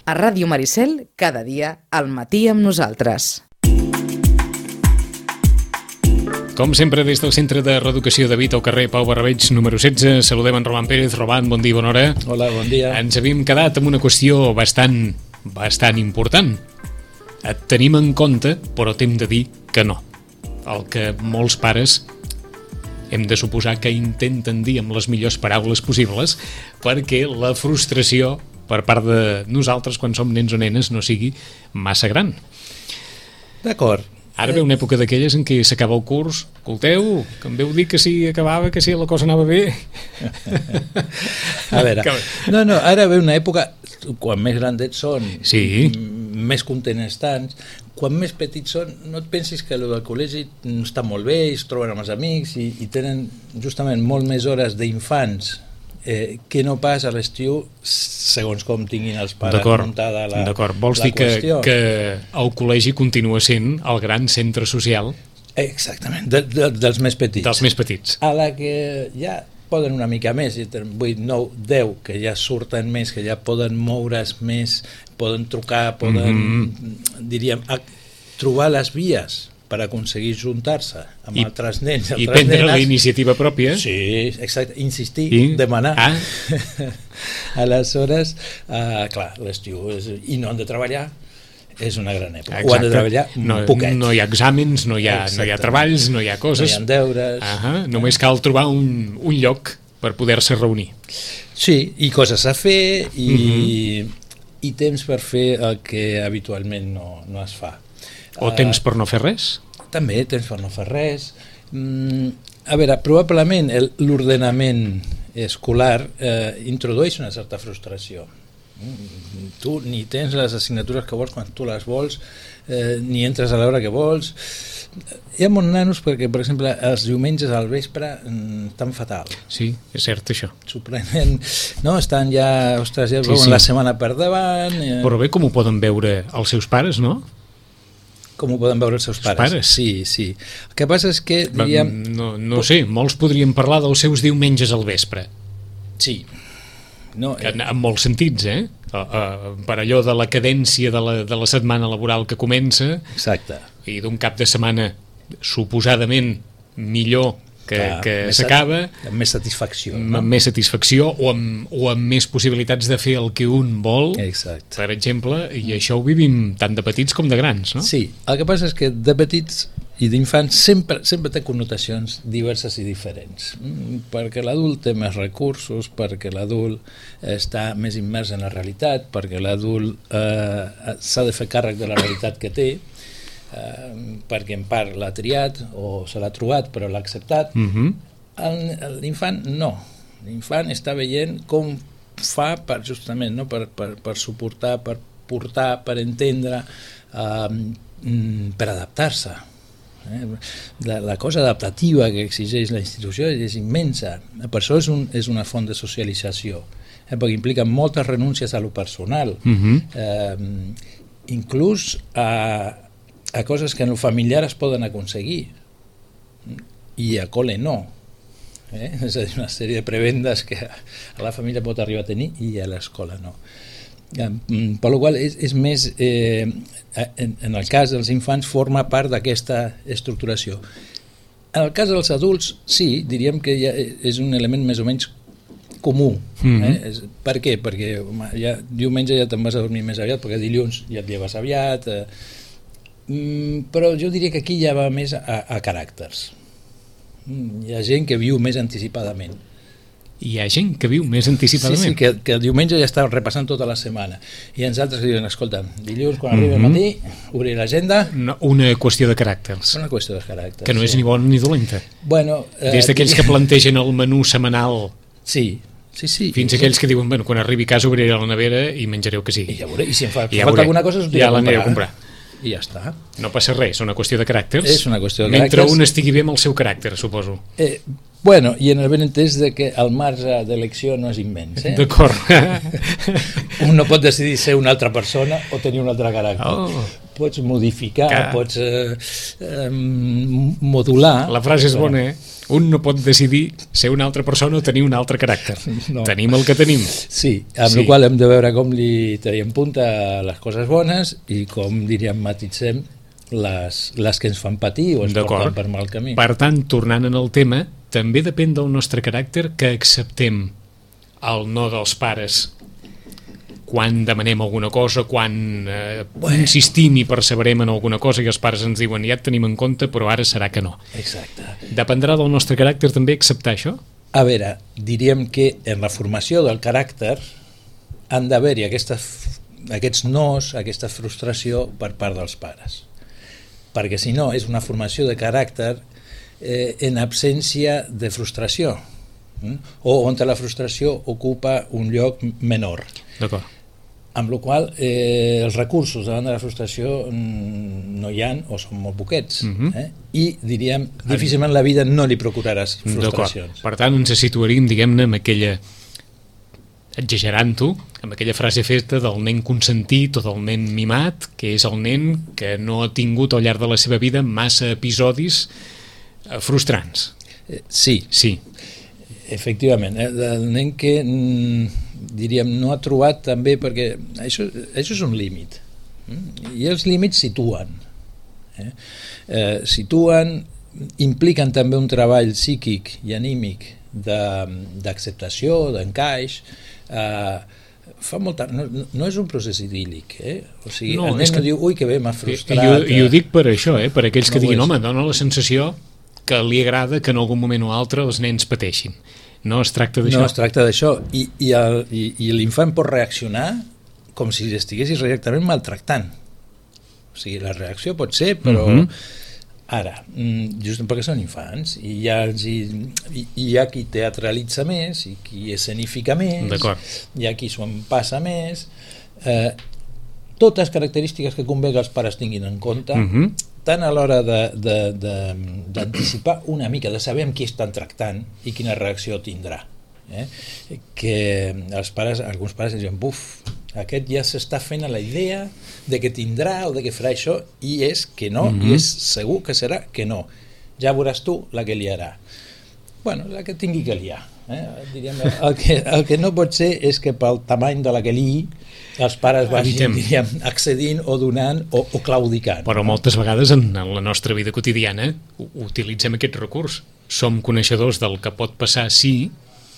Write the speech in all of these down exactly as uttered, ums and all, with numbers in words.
A Ràdio Maricel, cada dia, al matí amb nosaltres. Com sempre, des del Centre de Reeducació de Vita al carrer Pau Barrabeig, número setze, saludem en Roman Pérez. Roman, bon dia, bona hora. Hola, bon dia. Ens havíem quedat amb una qüestió bastant, bastant important. Et tenim en compte, però t'hem de dir que no. El que molts pares hem de suposar que intenten dir amb les millors paraules possibles perquè la frustració per part de nosaltres quan som nens o nenes no sigui massa gran. D'acord. Ara ve una època d'aquelles en què s'acaba el curs. Escolteu, que em veu dir que si acabava, que si la cosa anava bé. A veure, no, no, ara ve una època, quan més grandets són, sí. més contents estan, quan més petits són, no et pensis que el del col·legi està molt bé, es troben amb els amics i, i tenen justament molt més hores d'infants Eh, que no pas a l'estiu segons com tinguin els pares muntada la, d'acord. Vols la dir que, qüestió. que el col·legi continua sent el gran centre social? Exactament, de, de, dels més petits. Dels més petits. A la que ja poden una mica més, vuit, nou, deu, que ja surten més, que ja poden moure's més, poden trucar, poden, mm-hmm. diríem, a, trobar les vies per aconseguir juntar-se amb I, altres nens i prendre nenes. La iniciativa pròpia. Sí, exacte, insistir, I? demanar. Ah. Aleshores, uh, clar, l'estiu és, i no han de treballar, és una gran època. Exacte. Ho han de treballar no, poquet. No hi ha exàmens, no hi ha, no hi ha treballs, no hi ha coses. No hi ha deures. Uh-huh. Només cal trobar un, un lloc per poder-se reunir. Sí, i coses a fer i, uh-huh. i temps per fer el que habitualment no, no es fa. O temps per no fer res? També, temps per no fer res. Mm, a veure, probablement el, l'ordenament escolar eh, introdueix una certa frustració. Mm, tu ni tens les assignatures que vols quan tu les vols, eh, ni entres a l'hora que vols. Hi ha molts nanos perquè, per exemple, els diumenges al vespre mm, estan fatal. Sí, és cert això. S'ho prenen, no? Estan ja, ostres, ja sí, veuen sí. la setmana per davant. Eh. Però bé, com ho poden veure els seus pares, no? Com ho poden veure els seus pares. pares. Sí, sí. El que passa és que, diríem... No, no sé, molts podrien parlar dels seus diumenges al vespre. Sí. No, que, en, en molts sentits, eh? Uh, uh, per allò de la cadència de la, de la setmana laboral que comença. Exacte. I d'un cap de setmana suposadament millor que, clar, que més s'acaba. Amb més satisfacció. Amb no? més satisfacció o amb, o amb més possibilitats de fer el que un vol. Exacte. Per exemple, i això ho vivim tant de petits com de grans, no? Sí, el que passa és que de petits i d'infants sempre, sempre té connotacions diverses i diferents. Mm, perquè l'adult té més recursos, perquè l'adult està més immers en la realitat, perquè l'adult eh, s'ha de fer càrrec de la realitat que té, Uh, perquè en part l'ha triat o se l'ha trobat però l'ha acceptat. Uh-huh. el, l'infant no, l'infant està veient com fa per justament, no? per, per, per suportar, per portar, per entendre, uh, per adaptar-se. Eh? La, la cosa adaptativa que exigeix la institució és immensa, per això és, un, és una font de socialització, eh? perquè implica moltes renúncies a lo personal, uh-huh. uh, inclús a a coses que en el familiar es poden aconseguir i a col·le no, eh? És a dir, una sèrie de prebendes que a la família pot arribar a tenir i a l'escola no. Per la qual és, és més eh, en, en el cas dels infants forma part d'aquesta estructuració. En el cas dels adults sí, diríem que ja és un element més o menys comú. Mm-hmm. eh? És, per què? Perquè home, ja, diumenge ja te'n vas a dormir més aviat perquè dilluns ja et lleves aviat, eh, Mm, però jo diria que aquí ja va més a, a caràcters. Mm, hi ha gent que viu més anticipadament. Hi ha gent que viu més anticipadament? Sí, sí, que, que el diumenge ja està repassant tota la setmana. I ens altres que diuen, escolta, dilluns quan arribi mm-hmm. el matí, obrir l'agenda... No, una qüestió de caràcters. Una qüestió de caràcters. Que no sí. és ni bona ni dolenta. Bueno, eh, des d'aquells que plantegen el menú setmanal... Sí, sí, sí. Fins a aquells que diuen, bueno, quan arribi a casa obriré la nevera i menjaré el que sigui. I ja veuré, i si em fa, I ja falta veuré. alguna cosa... Ja l'aniré a comprar. I ja està. No passa res, és una qüestió de caràcters. És una qüestió de mentre caràcters. un estigui bé amb el seu caràcter, suposo. Eh, bueno, i en el ben entès de que el marge d'elecció no és immens. Eh? D'acord. Un no pot decidir ser una altra persona o tenir un altre caràcter. Oh. Pots modificar, que... pots eh, eh, modular. La frase és bona, eh? Un no pot decidir ser una altra persona o tenir un altre caràcter. No. Tenim el que tenim. Sí, amb Sí. la qual hem de veure com li traiem punta a les coses bones i com, diríem, matitzem les, les que ens fan patir o ens D'acord. porten per mal camí. Per tant, tornant en el tema, també depèn del nostre caràcter que acceptem el no dels pares quan demanem alguna cosa, quan eh, Bueno. insistim i perseverem en alguna cosa i els pares ens diuen ja et tenim en compte però ara serà que no. Exacte. Dependrà del nostre caràcter també acceptar això? A veure, diríem que en la formació del caràcter han d'haver-hi aquestes, aquests nos, aquesta frustració per part dels pares. Perquè si no, és una formació de caràcter eh, en absència de frustració, mm? o on la frustració ocupa un lloc menor. D'acord. Amb la qual cosa, eh, els recursos davant de la frustració mm, no hi ha o són molt poquets. Mhm. eh? I, diríem, difícilment la vida no li procuraràs D'acord. frustracions. Per tant, ens situaríem, diguem-ne, amb aquella, exagerant-ho, amb aquella frase feta del nen consentit o del nen mimat, que és el nen que no ha tingut al llarg de la seva vida massa episodis eh, frustrants. Eh, sí, Sí, efectivament. Eh? El nen que, mm, diríem, no ha trobat també, perquè això, això és un límit. Mm? I els límits situen. Eh? Eh, situen, impliquen també un treball psíquic i anímic d'acceptació, de, d'encaix. Eh, fa molta, no, no és un procés idíl·lic, eh? O sigui, No, el nen és no que- diu, ui, que bé, m'ha I, frustrat. i, ho, i ho eh? dic per això, eh? Per aquells que No ho diguin, és. home, dona la sensació que li agrada que en algun moment o altre els nens pateixin. No es tracta d'això. No es tracta d'això. I, i, el, i, i l'infant pot reaccionar com si estiguessis directament maltractant. O sigui, la reacció pot ser, però Mhm. ara, mm, just perquè són infants, i hi ha, i, i hi ha qui teatralitza més, i qui escenifica més, D'acord. hi ha qui s'ho empassa més. Eh, totes característiques que convé que els pares tinguin en compte, Mhm. tant a l'hora de, de, de, d'anticipar una mica, de saber amb qui estan tractant i quina reacció tindrà. Eh? Que els pares, alguns pares diuen, buf, aquest ja s'està fent a la idea de que tindrà o de que farà això, i és que no, Mhm. i és segur que serà que no. Ja veuràs tu la que liarà. Bueno, la que tingui que liar. Eh? Diríem, el, que, el que no pot ser és que pel tamany de la que liï els pares vagin, Evitem. diríem, accedint o donant o, o claudicant. Però moltes vegades en, en la nostra vida quotidiana u- utilitzem aquest recurs. Som coneixedors del que pot passar sí,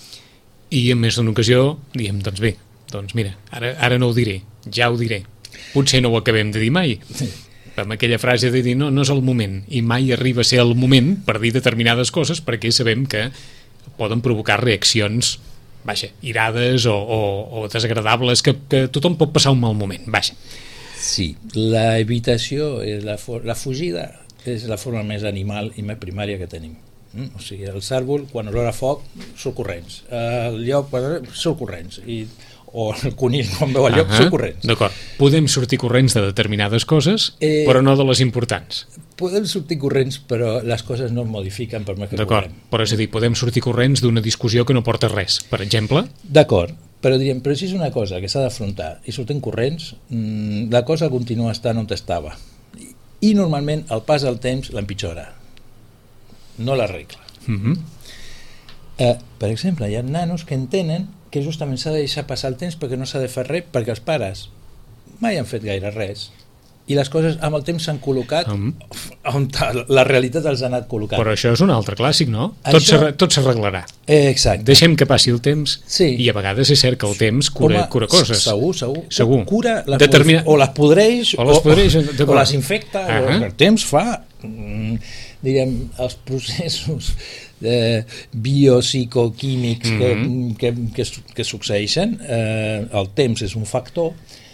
i en més d'una ocasió diem, doncs bé, doncs mira, ara, ara no ho diré, ja ho diré. Potser no ho acabem de dir mai. Sí. Amb aquella frase de dir no, no és el moment, i mai arriba a ser el moment per dir determinades coses perquè sabem que poden provocar reaccions, vaja, irades o, o, o desagradables, que, que tothom pot passar un mal moment, vaja. Sí, la evitació, és la, for- la fugida és la forma més animal i més primària que tenim. Mm? O sigui, el cèrvol, quan olora foc, surt corrents. El llop, quan- surt corrents. I, o el conill, quan veu el llop, Ahà, surt corrents. D'acord, podem sortir corrents de determinades coses, Eh, però no de les importants. Podem sortir corrents, però les coses no es modifiquen per més que D'acord, correm. però és a dir, podem sortir corrents d'una discussió que no porta res, per exemple. D'acord, però diríem, però si és una cosa que s'ha d'afrontar i sortim corrents, mmm, la cosa continua estant on estava. I, i normalment el pas del temps l'empitjora, no l'arregla. Mhm. Eh, per exemple, hi ha nanos que entenen que justament s'ha de deixar passar el temps perquè no s'ha de fer res, perquè els pares mai han fet gaire res i les coses amb el temps s'han col·locat Mm. on ta- la realitat els ha anat col·locant. Però això és un altre clàssic, no? Tot Això- s'arre- tot s'arreglarà. Eh, exacte. Deixem que passi el temps Sí. i a vegades és cert que el temps cura, Home, cura coses. Segur, segur. Segur. Cura, les Determina- o les podreix, O les podreix, o, d'acord. o les infecta, o Ahà. el temps fa, mm, diríem, els processos eh, biopsicoquímics Mhm. que, que, que, su- que succeeixen, eh, el temps és un factor,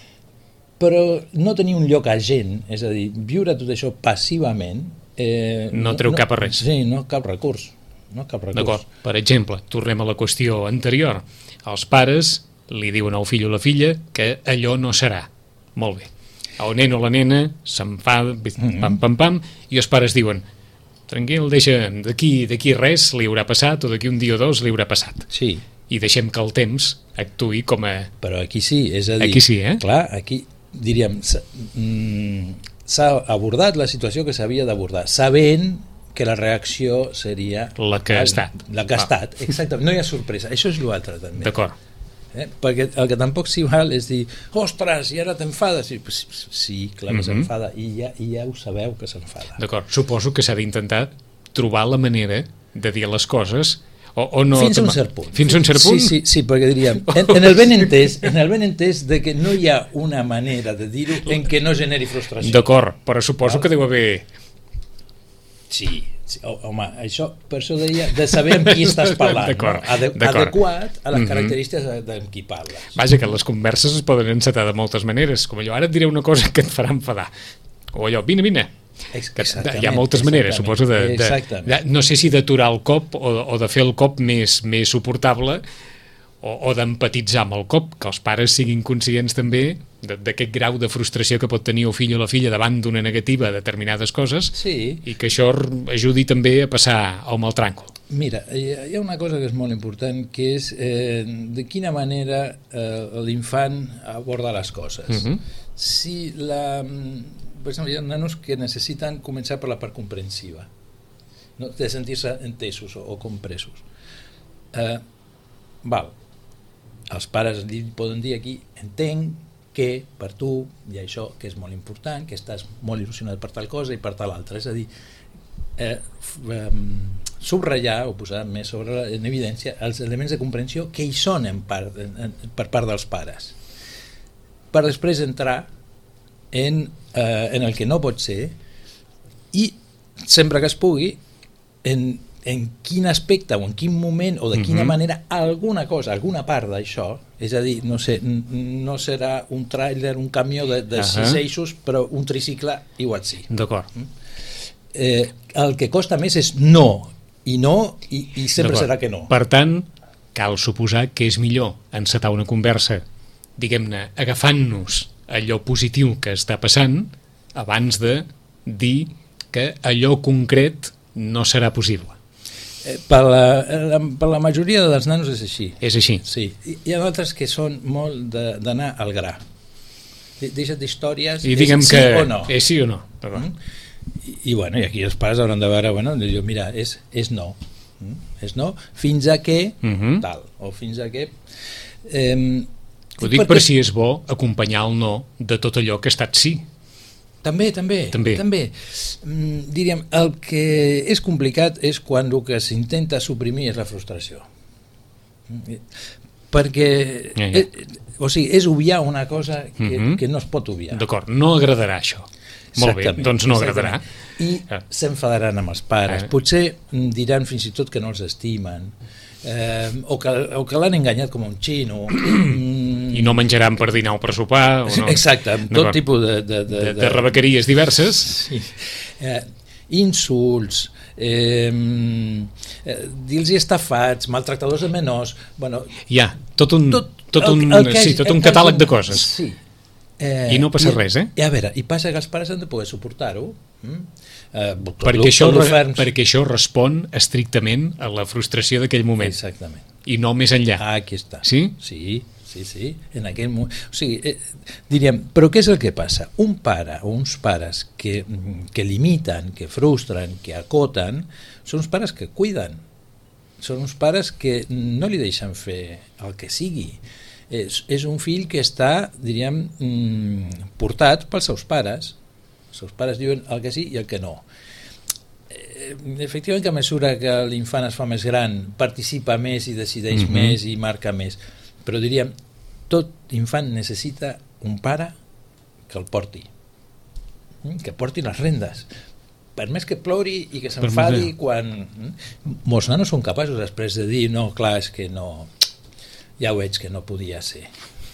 però no tenir un lloc agent, és a dir, viure tot això passivament, eh, No treu cap a res. Sí, no cap recurs. No cap recurs. D'acord, per exemple, tornem a la qüestió anterior. Els pares li diuen al fill o la filla que allò no serà. Molt bé. El nen o la nena s'enfada, Mhm. pam, pam, pam, i els pares diuen tranquil, deixa, d'aquí d'aquí res li haurà passat, o d'aquí un dia o dos li haurà passat. Sí, I deixem que el temps actuï com a... però aquí sí, és a dir... Aquí sí, eh? Clar, aquí, diríem, s'ha mm, s'ha abordat la situació que s'havia d'abordar, sabent que la reacció seria... La que ha estat. La que ha ah. estat, exactament. No hi ha sorpresa. Això és l'altre, també. D'acord. Eh? Perquè el que tampoc s'hi val és dir, ostres, i ara t'enfades. I, pues, sí, clar que mm-hmm. s'enfada, i ja, i ja ho sabeu que s'enfada. D'acord. Suposo que s'ha d'intentar trobar la manera de dir les coses o, o no... Fins a un cert punt. Fins a un cert punt? Sí, sí, sí, perquè diríem, en, en, el ben entès, en el ben entès de que no hi ha una manera de dir-ho en què no generi frustració. D'acord, però suposo que deu haver... Sí, sí, home, això, per això deia, de saber amb qui estàs parlant, no? Ade adequat a les mm-hmm. característiques amb qui parles. Vaja, que les converses es poden encetar de moltes maneres, com allò, ara et diré una cosa que et farà enfadar, o allò, vine, vine. Que hi ha moltes maneres, suposo, de, de, de, no sé si d'aturar el cop o, o de fer el cop més, més suportable o, o d'empatitzar amb el cop, que els pares siguin conscients també d'aquest grau de frustració que pot tenir el fill o la filla davant d'una negativa a determinades coses, sí. I que això ajudi també a passar el mal tràngol. Mira, hi ha una cosa que és molt important, que és eh, de quina manera eh, l'infant aborda les coses. Uh-huh. Si la... Per exemple, hi ha nanos que necessiten començar per la part comprensiva, no? De sentir-se entesos o, o compresos. Eh, val. Els pares li poden dir aquí, entenc que per tu hi ha això que és molt important, que estàs molt il·lusionat per tal cosa i per tal altra. És a dir, eh, eh, subratllar o posar més sobre en evidència els elements de comprensió que hi són en part, en, en, per part dels pares. Per després entrar en, eh, en el que no pot ser i sempre que es pugui en, en quin aspecte o en quin moment o de quina uh-huh. manera alguna cosa, alguna part d'això, és a dir, no sé, no serà un tràiler, un camió de, de uh-huh. sis eixos, però un tricicle igual sí. D'acord. Eh, el que costa més és no, i no, i, i sempre serà que no. Per tant, cal suposar que és millor encetar una conversa, diguem-ne, agafant-nos allò positiu que està passant abans de dir que allò concret no serà possible. Eh, per, la, la, per la majoria dels nanos és així. És així. Sí. I, hi ha altres que són molt d'anar al gra. Deixa't d'històries, I diguem és que sí o no. És sí o no. Mm? I, I, bueno, i aquí els pares hauran de veure, bueno, diu, mira, és, és no. Mm? És no, fins a què, uh-huh. tal, o fins a què... Eh, Ho dic perquè... per si és bo acompanyar el no de tot allò que ha estat sí. També, també, també. també. Mm, diríem, el que és complicat és quan el que s'intenta suprimir és la frustració. Perquè, ja, ja. Eh, o sigui, és obviar una cosa que, uh-huh. que no es pot obviar. D'acord, no agradarà això. Molt bé, doncs no agradarà. I ah. s'enfadaran amb els pares. Ah. Potser diran fins i tot que no els estimen, eh, o que, o que l'han enganyat com un xino. I no menjaran per dinar o per sopar. O no? Exacte, amb tot tipus de... De, de, de, de rebequeries diverses. Sí. Eh, insults, eh, eh, dir-los estafats, maltractadors de menors... Bueno, hi ha tot un, tot, tot un, el, el que, sí, tot un catàleg de coses. Sí. Eh, I no passa i, res, eh? I a veure, i passa que els pares han de poder suportar-ho. Mm? Eh, perquè, això, perquè això respon estrictament a la frustració d'aquell moment. Exactament. I no més enllà. Ah, aquí està. Sí? Sí, sí, sí. En aquell moment... O sigui, eh, diríem, però què és el que passa? Un pare o uns pares que, que limiten, que frustren, que acoten, són uns pares que cuiden. Són uns pares que no li deixen fer el que sigui. És, és un fill que està, diríem, portat pels seus pares. Els seus pares diuen el que sí i el que no. Efectivament, que a mesura que l'infant es fa més gran, participa més i decideix uh-huh. més i marca més. Però diríem, tot infant necessita un pare que el porti, que porti les rendes. Per més que plori i que s'enfadi quan... Molts nanos són capaços després de dir, no, clar, és que no... Ja ho veig que no podia ser.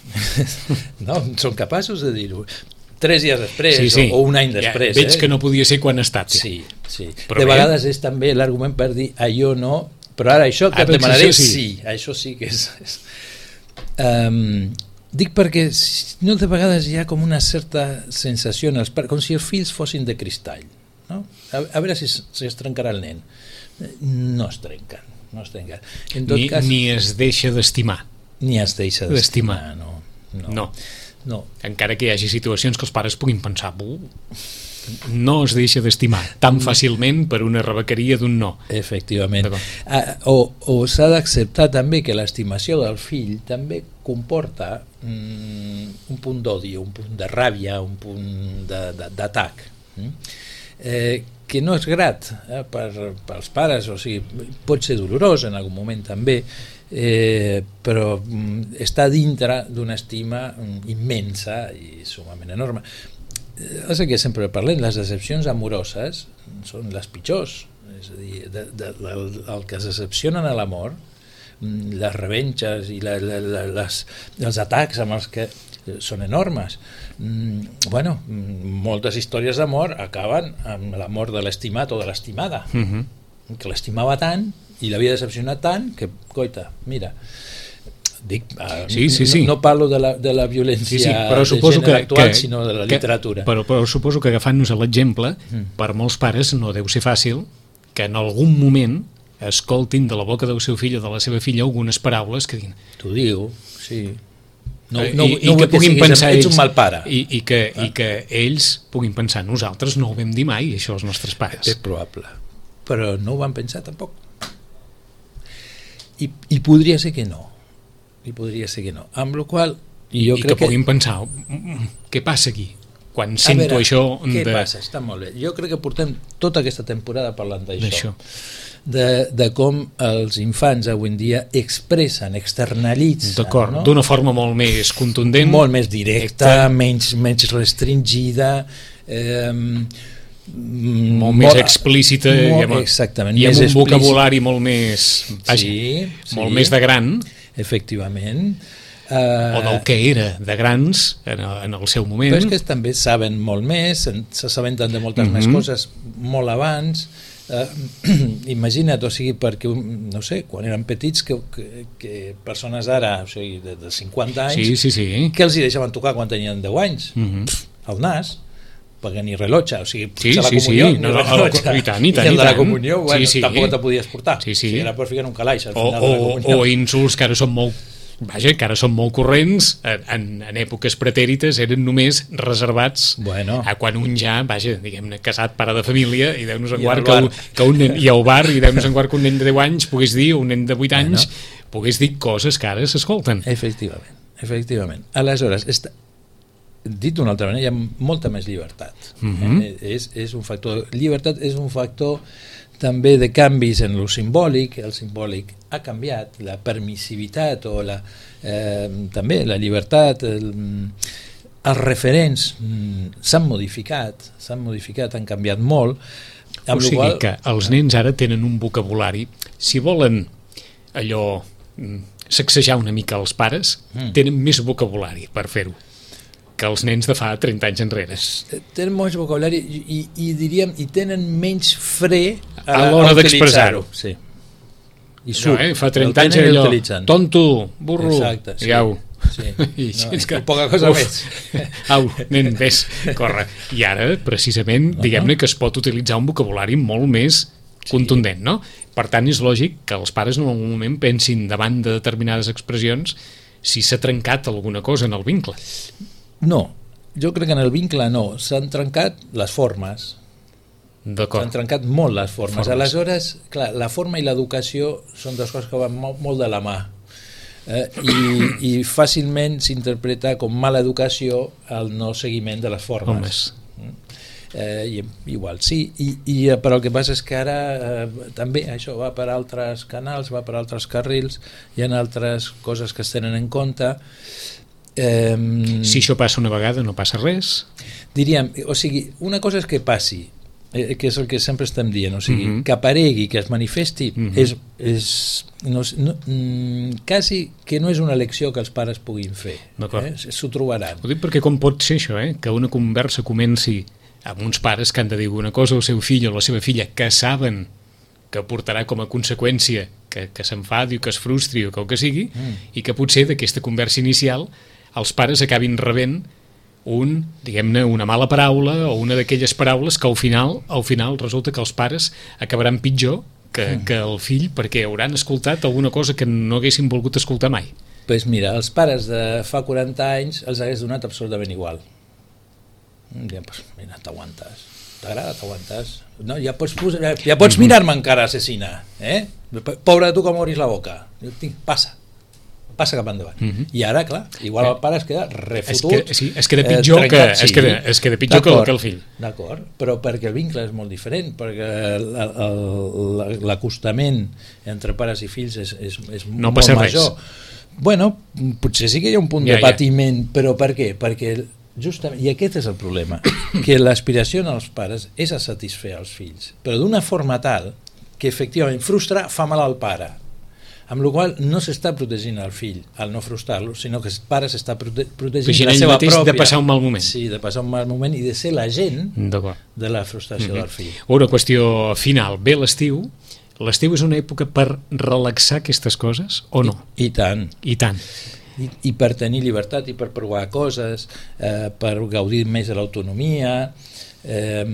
No, són capaços de dir-ho. Tres dies després sí, sí. O, o un any després. Ja, veig eh? que no podia ser quan ha estat. Ja. Sí, sí. Però de bé. Vegades és també l'argument per dir allò no, però ara això que ara et demanaré sí. sí, això sí que és... és... Um, dic perquè no, de vegades hi ha com una certa sensació en els pares, com si els fills fossin de cristall, no? a, a veure si es, si es trencarà el nen. No es trenquen, no es trenquen. En tot ni, cas, ni es deixa d'estimar. ni es deixa d'estimar, no, no. no. no. Encara que hi hagi situacions que els pares puguin pensar, no es deixa d'estimar tan fàcilment per una rebequeria d'un no. Efectivament. Ah, o o s'ha d'acceptar també que l'estimació del fill també comporta mm, un punt d'odi, un punt de ràbia, un punt d'atac. Mm? Eh, que no és grat eh, per, pels pares, o sigui, pot ser dolorós en algun moment també, eh, però mm, està dintre d'una estima mm, immensa i sumament enorme. És el que sempre parlem, les decepcions amoroses són les pitjors, és a dir, de, de, de, el que es decepcionen a l'amor, les revenges i la, la, la, les, els atacs amb els que són enormes. Bueno, moltes històries d'amor acaben amb la mort de l'estimat o de l'estimada, uh-huh. que l'estimava tant i l'havia decepcionat tant que, coita, mira, dic, uh, sí, sí, sí. No, no parlo de la, de la violència sí, sí, però de gènere que, actual, que, sinó de la que, literatura. Però, però suposo que agafant-nos a l'exemple, mm. per molts pares no deu ser fàcil que en algun moment escoltin de la boca del seu fill o de la seva filla algunes paraules que diguin... T'ho diu, sí. No, I, no, i no que puguin siguis, pensar ets ells, un mal pare. I, i, que, ah. i que ells puguin pensar, nosaltres no ho vam dir mai, això, els nostres pares. És probable, però no ho van pensar tampoc. I, i podria ser que no. I podria ser que no. Amb la qual I, jo i crec que puguin que... pensar, què passa aquí? Quan sento veure, això... Què de... passa? Està molt bé. Jo crec que portem tota aquesta temporada parlant d'això. De, de com els infants avui en dia expressen, externalitzen. D'acord, no? D'una forma molt més contundent. Molt més directa, menys, menys restringida, eh, molt més explícita, molt, i amb, exactament, i amb més un explícit. vocabulari molt més, vaja, sí, sí. molt més de gran. Efectivament. Uh, o del que era de grans en, en el seu moment. Però és que també saben molt més, s'assabenten de moltes mm-hmm. més coses molt abans. Uh, imagina't, o sigui, perquè no sé, quan eren petits que, que, que persones ara, o sigui, de, de cinquanta anys, sí, sí, sí. que els hi deixaven tocar quan tenien deu anys? Mm-hmm. Pff, al nas, perquè ni rellotge, o sigui, sí, la sí, comunió, sí. ni No, rellotge, no, i tant, i tant, i el de la tant. comunió, bueno, sí, sí. tampoc te podies portar, sí, sí. O sigui, era per ficar un calaix al o, final o, de la comunió. O insults que ara són molt Vaja, que ara són molt corrents, en, en èpoques pretèrites eren només reservats bueno. a quan un ja, vaja, diguem-ne, casat, pare de família, i Déu-nos en guard que, que un nen, i al bar, i Déu-nos en guard que un nen de deu anys pogués dir, un nen de vuit bueno. anys, pogués dir coses que ara s'escolten. Efectivament, efectivament. Aleshores, està, dit d'una altra manera, hi ha molta més llibertat. Mm-hmm. eh? és, és un factor, llibertat és un factor també de canvis en lo simbòlic. El simbòlic ha canviat, la permissivitat o la, eh, també la llibertat, el, els referents mm, s'han modificat, s'han modificat, han canviat molt. O sigui qual... que els nens ara tenen un vocabulari, si volen allò sacsejar una mica els pares, mm. tenen més vocabulari per fer-ho que els nens de fa trenta anys enrere. Tenen molt vocabulari i, i, i diríem, i tenen menys fre a, a l'hora d'expressar-ho. Sí. I no, eh? Fa trenta anys allò, tonto, burro, exacte, sí. i au. Sí. I, no, que... poca cosa Uf. més. Au, nen, ves, corre. I ara, precisament, uh-huh. diguem-ne que es pot utilitzar un vocabulari molt més contundent, sí. no? Per tant, és lògic que els pares en algun moment pensin davant de determinades expressions si s'ha trencat alguna cosa en el vincle. No, jo crec que en el vincle no, s'han trencat les formes. D'acord. S'han trencat molt les formes. formes. Aleshores, clar, la forma i l'educació són dues coses que van molt, molt de la mà. Eh, i, i fàcilment s'interpreta com mala educació el no seguiment de les formes. Eh, i, igual, sí, i, i, però el que passa és que ara eh, també això va per altres canals, va per altres carrils, hi ha altres coses que es tenen en compte. Um, si això passa una vegada no passa res, diríem, o sigui, una cosa és que passi, eh, que és el que sempre estem dient, o sigui, uh-huh. que aparegui, que es manifesti, uh-huh. és, és no, no, mm, quasi que no és una elecció que els pares puguin fer, eh? S'ho trobaran. Ho dic perquè com pot ser això, eh? Que una conversa comenci amb uns pares que han de dir una cosa al seu fill o a la seva filla que saben que portarà com a conseqüència que, que s'enfadi o que es frustri o que el que sigui, mm. i que potser d'aquesta conversa inicial els pares acabin rebent un, diguem-ne, una mala paraula o una d'aquelles paraules que al final al final resulta que els pares acabaran pitjor que, mm. que el fill perquè hauran escoltat alguna cosa que no haguessin volgut escoltar mai. Pues mira, els pares de fa quaranta anys els hagués donat absolutament igual. Dirien, pues mira, t'aguantes. T'agrada, t'aguantes. No, ja pots, ja, ja pots mirar-me encara, assassina. Eh? Pobre de tu com obris la boca. Passa. Passa cap endavant. Uh -huh. I ara, clar, igual el pare es queda refotut. Es que, sí, es queda pitjor, eh, que, sí. es queda, es queda pitjor que, que el fill. D'acord, però perquè el vincle és molt diferent, perquè l'acostament entre pares i fills és, és, és no molt passa major. Res. Bueno, potser sí que hi ha un punt ja, de patiment, ja. Però per què? Perquè justament, i aquest és el problema, que l'aspiració dels pares és a satisfer els fills, però d'una forma tal que efectivament frustrar fa mal al pare, amb la qual no s'està protegint el fill al no frustrar-lo, sinó que el pare s'està prote protegint la seva pròpia... de passar un mal moment. Sí, de passar un mal moment i de ser l'agent de la frustració mm-hmm. del fill. Una qüestió final. Ve l'estiu. L'estiu és una època per relaxar aquestes coses o no? I, i tant. I tant. I, i per tenir llibertat i per provar coses, eh, per gaudir més de l'autonomia, eh,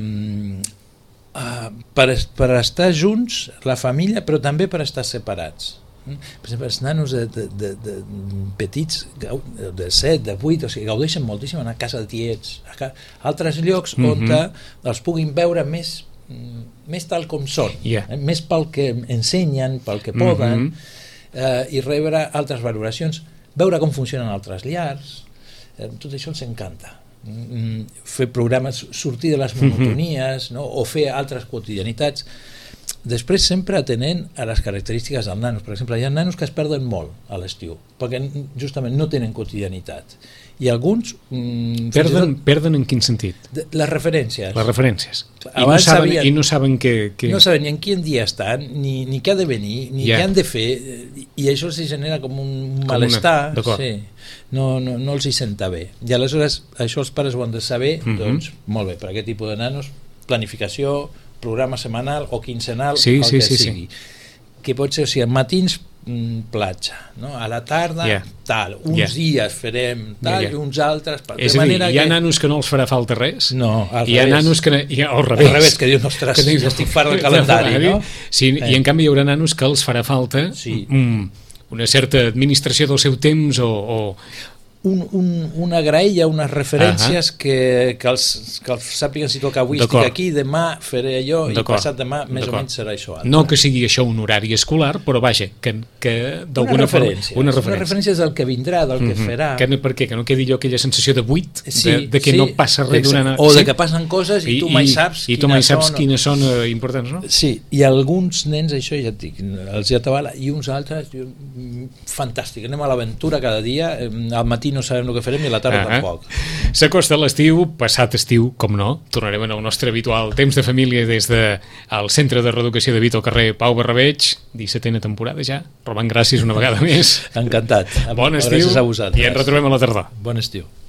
eh, per, per estar junts, la família, però també per estar separats. Per exemple, els nanos de, de, de, de petits, de set, de vuit, o sigui, gaudeixen moltíssim anar a casa de tiets, a altres llocs mm-hmm. on els puguin veure més, més tal com són, yeah. eh? Més pel que ensenyen, pel que poden, mm-hmm. eh, i rebre altres valoracions, veure com funcionen altres llars, eh, tot això els encanta. Mm, fer programes, sortir de les monotonies, no? O fer altres quotidianitats. Després sempre atenent a les característiques dels nanos. Per exemple, hi ha nanos que es perden molt a l'estiu perquè justament no tenen quotidianitat, i alguns mm, perden, tot, perden en quin sentit? De, les referències les referències I no, saben, sabien, i no saben que, que... no saben ni en quin dia estan, ni, ni què ha de venir, ni yeah. què han de fer, i això els genera com un malestar, una... sí. no, no, no els hi senta bé, i aleshores això els pares ho han de saber. Mm-hmm. Doncs molt bé, per aquest tipus de nanos planificació, programa setmanal o quinzenal, sí, el sí, que sí, sigui sí. Que pot ser, o sigui, matins mm, platja, no? A la tarda yeah. tal, uns yeah. dies farem tal yeah, yeah. i uns altres, és de a dir, manera hi ha que... nanos que no els farà falta res, no, al hi ha revés. nanos que hi ha, al revés, al revés, que dius, ostres, que dius, estic fart del calendari, no? Sí, eh. I en canvi hi haurà nanos que els farà falta sí. mm, una certa administració del seu temps o, o Un, un, una graella, unes referències uh -huh. que, que, els, que els sàpiguen si toca avui estic aquí, demà faré allò i passat demà més o menys serà això altre. No que sigui això un horari escolar, però vaja, que, que d'alguna forma... Una referència. Una referència del que vindrà, del que uh -huh. farà. Que no, per què? Que no quedi allò, aquella sensació de buit, sí, de, de que sí, no passa res durant... O de que passen coses i, i tu mai saps, i, i tu mai saps quines són uh, importants, no? Sí, i alguns nens, això ja et dic, els atabala, i uns altres, fantàstic, anem a l'aventura cada dia, al matí no sabem el que farem i a la tarda uh -huh. tampoc. S'acosta l'estiu, passat estiu, com no, tornarem al nostre habitual temps de família des del de Centre de Reeducació de Vic al carrer Pau Barrabeig, dissetena temporada ja. Roman, gràcies una vegada més. Encantat. Bon estiu i ens retrobem a la tardor. Bon estiu.